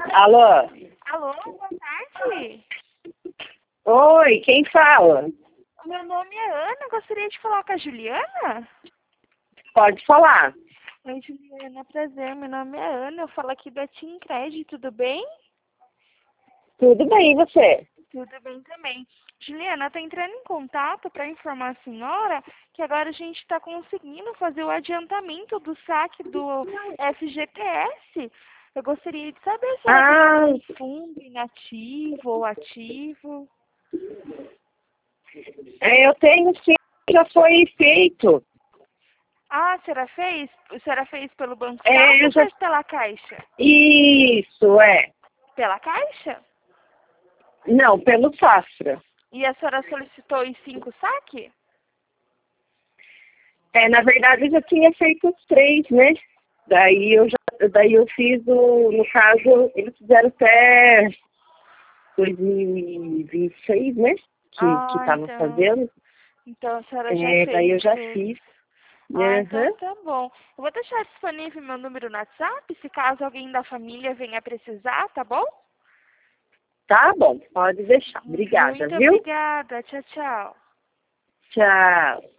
Alô? Alô, boa tarde. Oi, quem fala? O meu nome é Ana, gostaria de falar com a Juliana? Pode falar. Oi, Juliana, prazer, meu nome é Ana, eu falo aqui da Team Cred, tudo bem? Tudo bem, e você? Tudo bem também. Juliana, estou entrando em contato para informar a senhora que agora a gente está conseguindo fazer o adiantamento do saque do FGTS. Eu gostaria de saber se ela tem Ah, algum fundo inativo ou ativo. eu tenho sim, já foi feito. Ah, a senhora fez pelo Banco Safra Eu ou já... fez pela Caixa? Isso, é. Pela Caixa? Não, pelo Safra. E a senhora solicitou os 5 saque? Na verdade, eu já tinha feito os 3, né? Daí eu fiz no caso, eles fizeram até 2026, né? Que Ah, estavam então. fazendo. Então a senhora já Daí fez eu já tudo. fiz. Ah, então Aham. tá bom. Eu vou deixar disponível meu número no WhatsApp, se caso alguém da família venha precisar, tá bom? Tá bom, pode deixar. Obrigada, Muito viu? obrigada. Tchau, tchau. Tchau.